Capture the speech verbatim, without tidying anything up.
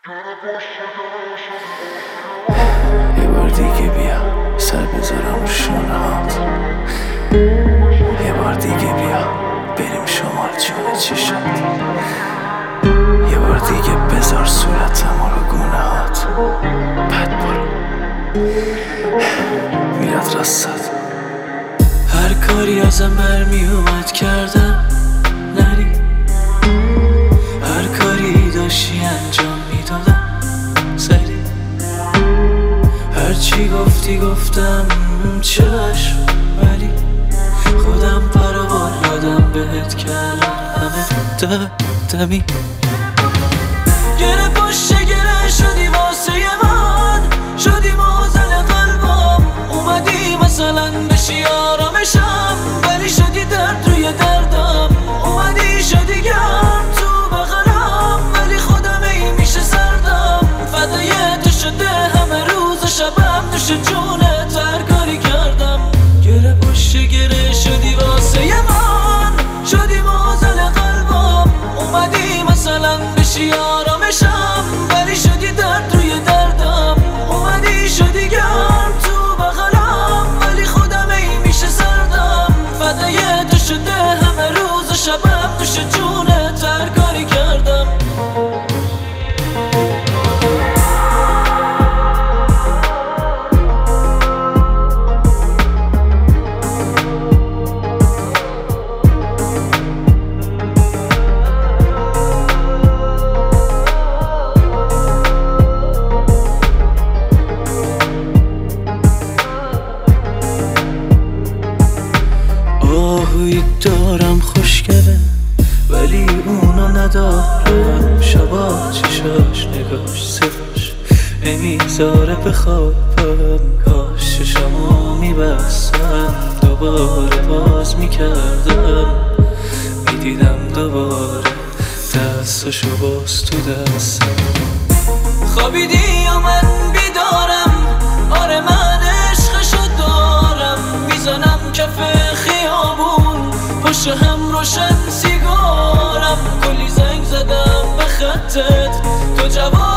یه بار دیگه بیا سر بذارم رو شونه هات، یه بار دیگه بیا بریم شمال جون چشات، یه بار دیگه بذار صورتم رو گونه هات، بعد برو میرد راستت. هر کاری ازم برمی اومد کردم نری، هر کاری داشتی انجام میدادم سری، هر چی گفتی گفتم چشم، ولی خودم پروان یادم بهت کردم همه دمی. گره پشت گره شدی واسه من، شدی مازن قلبم، اومدی مثلا بشی آرامشم، ولی شدی درد روی دردم، اومدی شدی گرم تو بغلم، ولی خودم ای میشه سردم، فدای تو شده همه روز شبم، نوش جونت هر کاری کردم. گره پشت گره شدی واسه من، شدی مازن قلبم، اومدی مثلا بشی آرامشم، ولی شدی درد روی دردم، اومدی شدی گرم تو بغلم، ولی خودم ای میشه سردم، فدای تو شده همه روز شبم، نوش جونت هر کاری کردم. آهوی دارم خوشگله ولی اونو ندارم، شبا چشاش نگاش صفاش نمیذاره بخوابم، کاش چشمو میبستم دوباره باز میکردم، میدیدم دوباره دستاشو باز تو دستم. خوابیدی یا من بیدارم، آره من عشقشو دارم، میزنم کف خیابون پشت هم روشن سیگارم، کلی زنگ زدم به خطت تو جواب